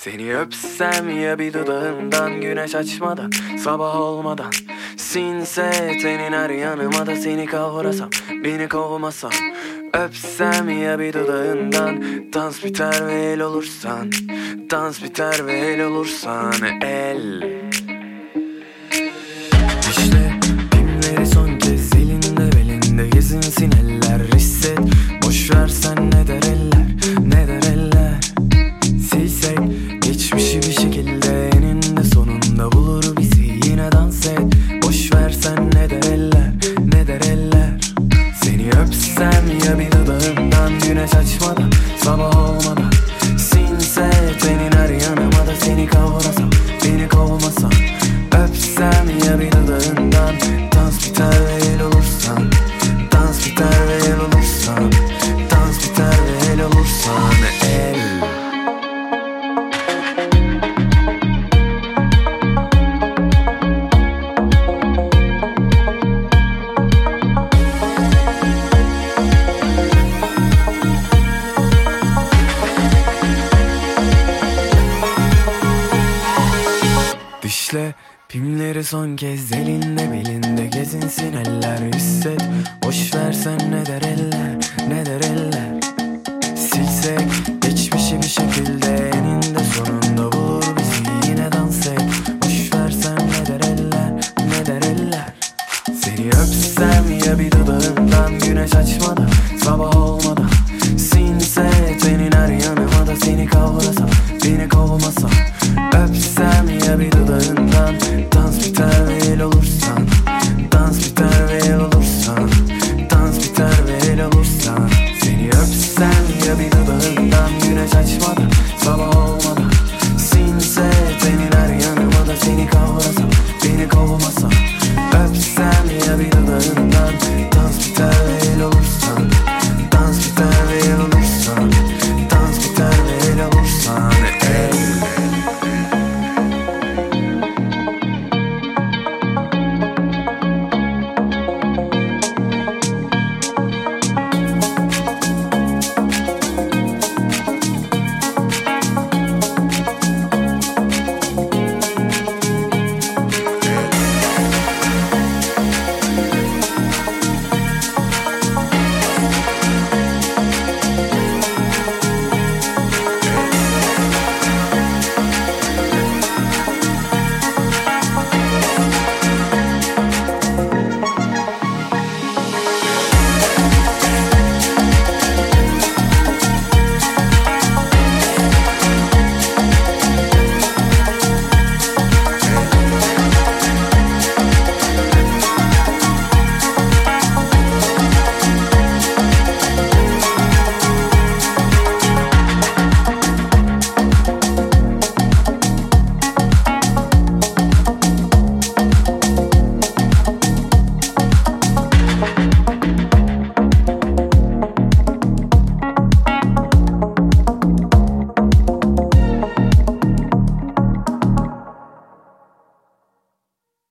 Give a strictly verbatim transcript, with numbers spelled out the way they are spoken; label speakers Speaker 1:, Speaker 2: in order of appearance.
Speaker 1: Seni öpsem ya bir dudağından, güneş açmadan, sabah olmadan. Sinse tenin her yanıma da seni kavrasam, beni kovmasam. Öpsem ya bir dudağından, dans biter ve el olursan. Dans biter ve el olursan el. İşte pimleri son kez elinde belinde, gezinsin eller, hisset. Boşver sen ne der eller, ne der eller. Silsek geçmişi bir şekilde, eninde sonunda bulur bizi, yine dans et. Boşver sen ne der eller, ne der eller. Seni öpsem ya bir dudağından, güneş açmadan, sabah olmadan. Sinse tenin her yanıma da seni kavrasam, beni kovmasam. Öpsem ya bir dudağından, dans biter ve el olursan. Dans biter ve el olursan. Dans biter ve el olursan el. Dişle pimleri son kez elinde belinde, gezinsin eller, hisset. Boşver sen ne der eller, ne der eller. Silsek geçmişi bir şekilde, eninde sonunda bulur bizi, yine dans et. Boşver sen ne der eller, ne der eller. Seni öpsem ya bir dudağından, güneş açmadan, sabah olmadan. Sinse tenin her yanıma da seni kavrasam, beni kovmasam. Öpsem ya bir dudağından, dans biter ve el olursan. Dans biter ve el olursan. Dans biter ve el olursan. Seni öpsem ya bir dudağından, güneş açmadan, sabah olmadan. Sinse tenin her yanıma da seni kavrasam, beni kovmasam.